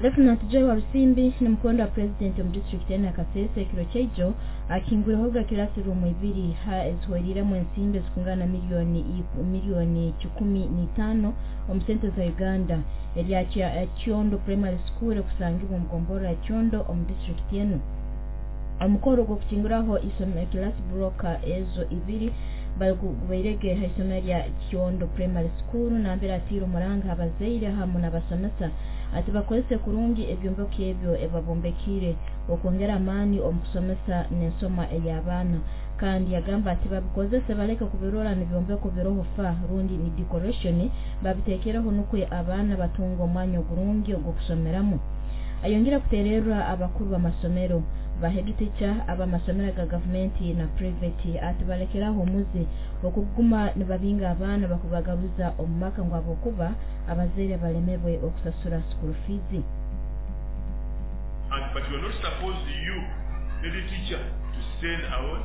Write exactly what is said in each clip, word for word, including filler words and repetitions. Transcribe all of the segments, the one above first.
Lieutenant Joe Warusimbi ni mkondo wa president wa district ya Kasese kilo chejo akingura hoga classroom ibiri ha ezhoirira mu nsimbe zikungana milioni milioni kumi n'itano omusente za Uganda eliacha Kyondo Primary School kusangibwa mugombora ya Kyondo om district yenu. Amukoro go kutinguraho isomero class broker ezo ibiri bairege haisomero ya Kyondo Primary School na mbere atiro muranga abazeire hamwe n'abasomesa ati bakozese kurungi ebyombo kyebyo ebabombekire okongera amani omukusomesa n'ensoma ey'abaana kandi yagamba ati babikozese baleka kubirora n'ebyombo kubiroho fa rundi ni decoration babitekeraho nukwe abaana batunga omwanya ogurungi ogwokusomeramu. Ayongera kutererwa abakuru b'amasomero ba head teacher aba masomero ga government na private ati balekeraho muze okuguma nibabinga abana bakubagaruza omumaka ngo abokuba abazere balemebwe okusasura school fees. And but you are not supposed you head teacher to send out.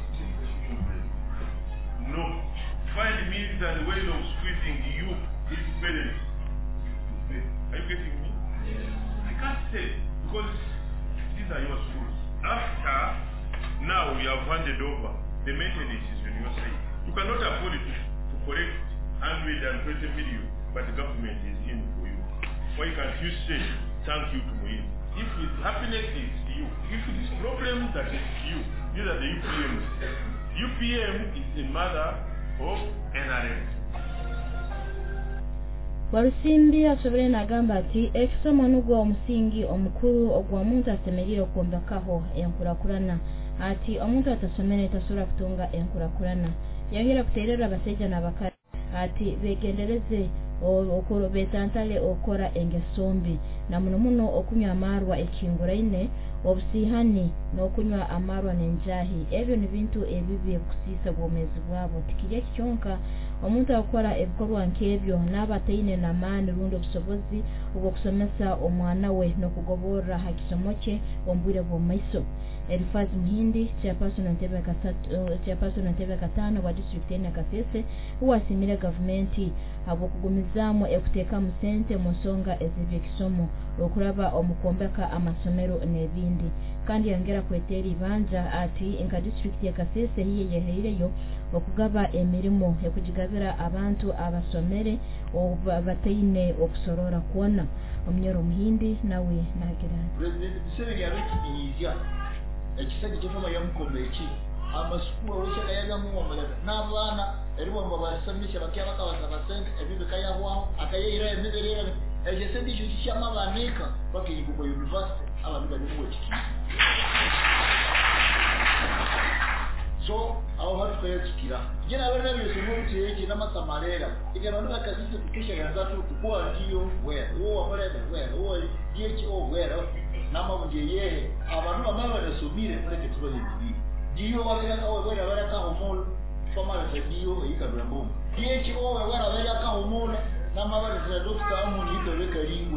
No, find means and ways of squeezing you his parents. Are you getting me? Yeah. I can't say because these are your schools. After now we have handed over, the maintenance is on your side. You cannot afford it to, to collect one hundred twenty million, but the government is in for you. Why can't you say thank you to me? If it's happiness is you, if it's problem that is you, these are the U P Ms. U P M is the mother of N R M. Warusimbi asobere nagamba ati ekisomo nugwa omusingi omukuru ogwa omuntu asemerire okumbakaho enkurakurana ati omuntu atasomere tasura kutunga enkurakurana. Yongera kuterera abaseja n'abakara ati begendereze okoro betantale okora engesombi na muno muno okunywa amarwa ekingura ine obusihani n'okunywa amarwa n'enjahi ebyo ni bintu ebibi kusisa bwomezi bwabo tikije kichonka omuntu akora ebikorwa nkebyo n'abataine na mani rundo busobozi ubwo kusomesa omwana we no kugobora hakisomoche ombwire bwo maiso. Elifaz Muhindi chairperson Ntebe Kasatu chairperson Ntebe Katano wa district ya Kasese uwasimira government abo kugumizamo ekuteka musente musonga ezibye kisomo okuraba omukombeka amasomero nebindi kandi yongera kweteri banja ati inka district ya Kasese hiye yehereyo okugaba emirimo ekujigabira abantu abasomere obataine okusorora kuona omnyoro Muhindi nawe nagira president bisebya abekibiyizya ekisagi ky'efama yamukomeki amasukuru aweshaka yagamu omulaga n'abaana eribo ngo basamisha bakiya bakabasa basente ebibi kayahwaho akayira emiberera ejesendi cyo cyama baneka bakiyiko ku university abantu bali mu wiki so aho hatu kwekira jina bana byose mu byeke n'amasamarera igero n'akazise kukisha ganzatu kwa ndiyo where wo amara where wo yeki o where nama ndiye abantu bamwe basubire muri teknoloji bibi diyo wabera ka wera wera ka homol fama la diyo ikabira bomba yeki o wera wera ka homol nama bari za doctor amuni idole karingwe.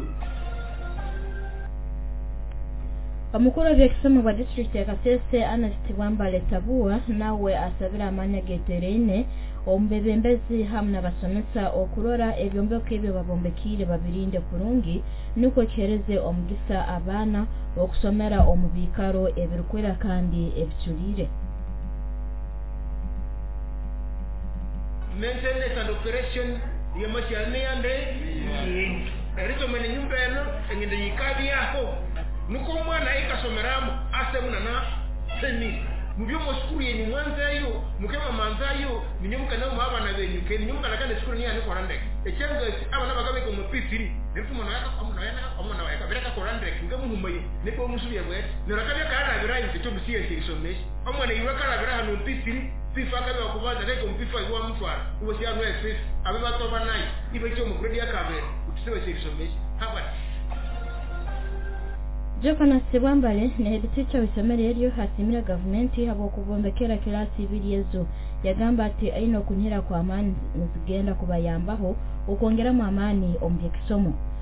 Amukuru vyekisomo wa district ya Kasese Anasti Wambale Tabua nawe asabira amanya geterene ombebembezi hamna basomesa okurora ebyombo kebyo babombekire babirinde kurungi nuko kereze omugisa abana okusomera omubikaro ebirukwera kandi ebiturire. Maintenance and operation yamachane yande erito mene nyumba eno engende yikabi yako nuko mwana ikasomeramu asemuna na seni mubyo moskuru yeni mwanzayo mukema manzayo minyemuka na mwaba na benyu ke nyumba na kane skuru ni ani korande echenga abana bagabe ko mupitiri nefu mwana yaka amuna yana amuna yaka bereka korande ngamu humaye nepo musuri yabwe nerakabya kana birayi cyo bisiye kisomeshi amwana yiwaka na biraha no pitiri pifa kabe okubaza reko mpifa iwa mfara ubo siya no exist abe batoba nayi ibe cyo mukredi yakabe utisebe kisomeshi haba Jokana Sibambale ne head teacher w'isomero eryo hasimira government habo kubombekera kilasi ibiri yezo yagamba ati aino kunyira kwa amani zigenda kubayambaho ukongera mu amani ombye kisomo